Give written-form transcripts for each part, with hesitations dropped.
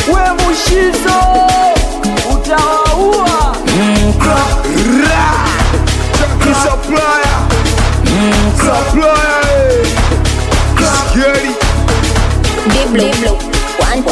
we Mushizo utawaua. Supplier Scary Diblo one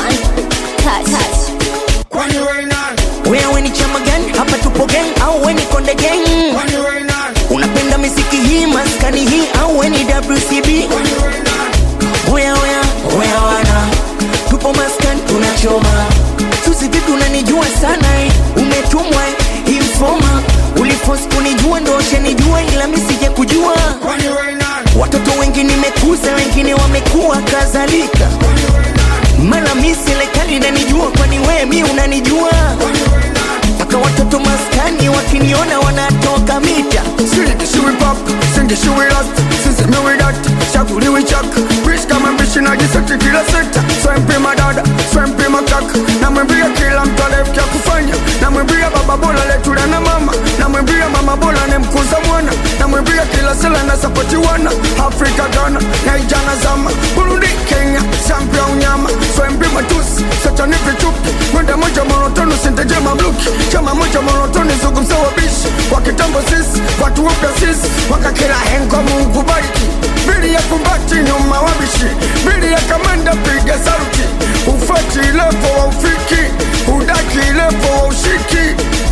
touch. Kwani wewe nani? Wewe ni chama gani? Hapa tupo gang au wewe ni konde gang? Kwani wewe nani? Unapenda muziki hii maskani hii au wewe ni WCB? Kwani wewe nani? Oya wana tupo maskani tunachoma. Susi vipi unanijua sana umetumwa informa. Uliforce kunijua ndo ushenijua ila mimi sije kujua. Kwani wewe nani? Watoto wengi nimekuza wengine wamekuwa kadhalika. Kwani wewe nani? Mara mimi serikali inanijua kwani wewe mimi unanijua. Kwani wewe nani? Paka watoto maskani wakiniona wanatoka mita. Shiwi pop, singi shiwi last. Since me with that, shaguli we chuck. Rich kama mbishi na jisati kila sekta. Swempe madada, swempe makaka. Na mwembia kila mtu alefkia kufanya. Na mwembia baba bola letula na mama. Na mwembia mama bola ne mkuza mwana. Na mwembia kila sela na sapoti wana. Afrika Ghana, Naijana zama. Burundi, Kenya, Zambia unyama. Swempe matusi, sacha nipi chupi. Mwenda moja monotonu sinteje mabluki. Chama moja monotonu zugu msawa bishi. Wakitambo sisi, watu wapya sisi. Wakakila hengo Mungu bariki. Bili ya kumbati nyuma wabishi. Bili ya kamanda piga saluti. Ufati lepo wa ufiki. Udaki lepo wa ushiki.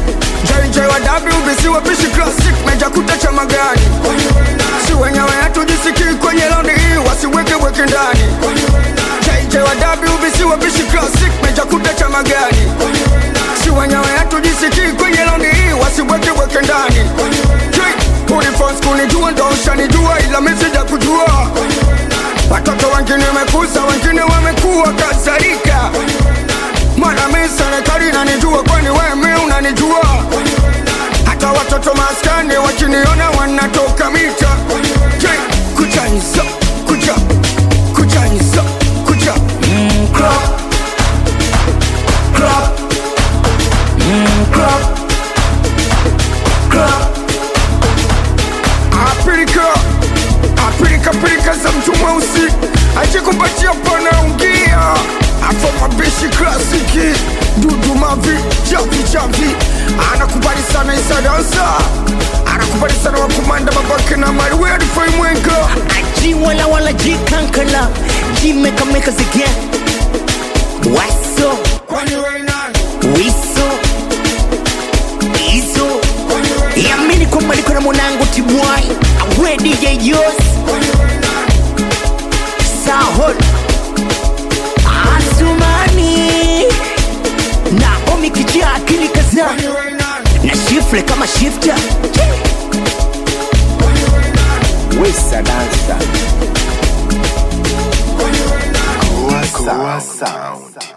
JJ wa WBC wabishi classic. Meja kutacha magani. Si wenyewe hatujisiki kwenye laundi hii. Wasiweke weke ndani. JJ wa WBC wabishi classic. Meja kutacha magani. Si wenyewe hatujisiki kwenye laundi hii. Wasiweke weke ndani. Uniforms kunijua ndo ushanijua ila mimi sija kujua. Watoto wengine wamekuza wengine wamekuwa kadhalika. Mwana mimi serikali inanijua kwani wewe mimi unanijua. Hata watoto maskani wakiniona wanatoka mita. Kucha hizo, kucha hizo, kucha. Apirika za mtu mweusi ajikumpatia pana ungia. Afo mabishi klasiki dudu mavi chavi. Anakubali sana isa dansa. Anakubali sana wakumanda babake na mali. We adifai mwenga Aji wala jikankala. Jimeka zigea. Waso kwani wewe nani? Wiso Iso Yamini kwa maliko na mwanangu Tibuai Awe DJ Yos Sahol Asumani Na omi kijia akili kaza Na shifle kama shifter Wesa dansa Goa Sound.